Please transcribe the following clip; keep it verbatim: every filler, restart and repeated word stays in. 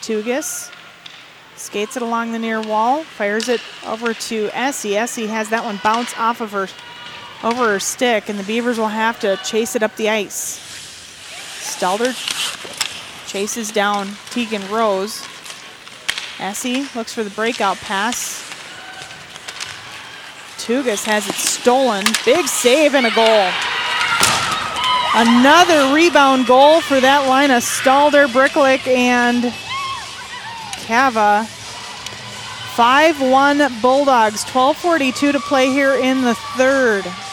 Tugas skates it along the near wall, fires it over to Essie. Essie has that one bounce off of her, over her stick, and the Beavers will have to chase it up the ice. Stelter chases down Tegan Rose. Essie looks for the breakout pass. Tugas has it stolen. Big save and a goal. Another rebound goal for that line of Stalder, Bricklick, and Cava. five one Bulldogs, twelve forty-two to play here in the third.